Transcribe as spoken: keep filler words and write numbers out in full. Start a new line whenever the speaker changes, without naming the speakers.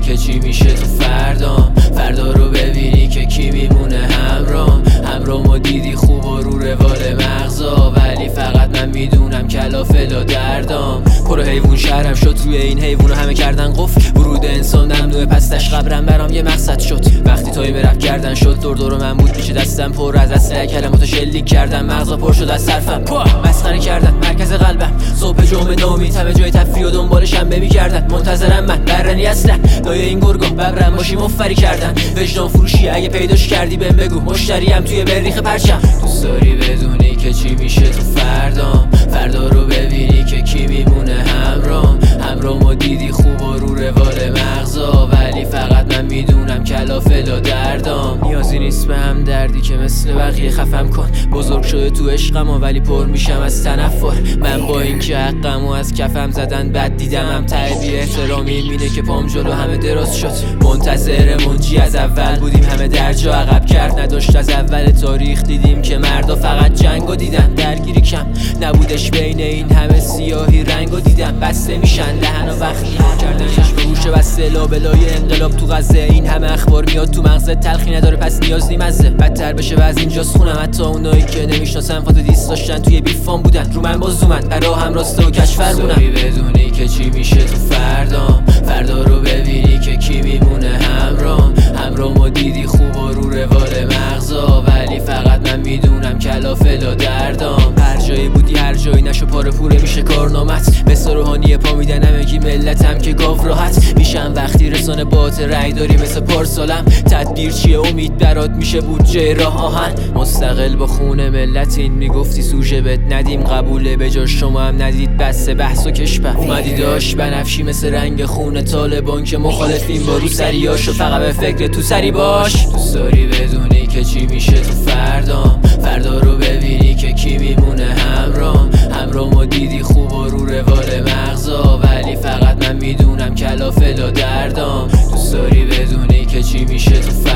که چی میشه تو فردام، فردا رو ببینی که کی میمونه همرام. همرامو دیدی خوب و رو روال مغزا، ولی فقط من میدونم کلافلا دردام. پر حیوان شهرم شد، توی این حیوانو همه کردن قفل. ورود انسان ممنوعه پستش قبرم برام یه مقصد شد. وقتی تایم رپ کردن شد دور دور من بود، پیش دستم پر از اسلحه کلماتو شلیک کردم، مغزا پر شد از صرفم. مسخره کردن مرکز قلبم، صبح جمعه نامید همه جای تفریح و دنبال شنبه می‌کردن. منتظرم من برنی اصلا لایه این گرگا ببرم باشی مفری کردن. وجدان فروشی اگه پیداش کردی بهم بگو، مشتریم توی بریخ پرچم. دوست داری بدونی که چی میشه تو فردام، فردا رو ببینی که کی میمونه همرام. همرامو دیدی خوب و رو روال مغزا، ولی فقط من میدونم کلافلا دردام. نیازی نیست به هم دردی که مثل بقیه خفم کن. بزرگ شده تو عشقم ولی پر میشم از تنفر. من با اینکه حقمو از کفم زدن بد دیدمم، ته بی احترامی اینه که پام جلو همه دراز شد. منتظر منجی از اول بودیم، همه در جا عقب کرد نداشت. از اول تاریخ دیدیم که مردا فقط جنگو دیدن، درگیری کم نبودش بین این همه سیاهی رنگو دیدم. بسته میشن دهن و وقتی کردنش به گوشه بسته، لابلای انقلاب تو غزه. این همه اخبار میاد تو مغزت، تلخی نداره پس نیاز نی مزه. بدتر بشه و از اینجاست خونم، حتی اونایی که نمیشناسن فاتو دیست داشتن توی بیفام بودن. رو من باز اومد برا هم راسته و کشفر بونم. بدونی که چی میشه تو فردام، فردا رو ببینی که کی میمونه همرام. همرامو دیدی خوب و رو روال مغزا، ولی فقط من میدونم کلافلا دردام. هر جایی بودی هر جایی نشو پاره پوره میشه کارنامت. مثل روحانی پا میدن همگی ملتم که گاو راحت میشم وقتی رسانه بات رای داری مثل پارسالم. تدبیر چیه امید برات میشه بودجه راه آهن. مستقل با خون ملتین میگفتی سوژه بد ندیم، قبوله به جاش شما هم ندید بس بحث و کشبه. اومدی داشت بنفشی مثل رنگ خون طالبان که مخالفین با رو سریاشو، فقط به فکر تو سری باش. دوست داری بدونی که چی میشه تو فردام، فردا رو ببینی که کی میمونه همرام. همرامو دیدی خوب و رو روال مغزا، ولی فقط من میدونم کلافلا دردام. دوست داری بدونی که چی میشه تو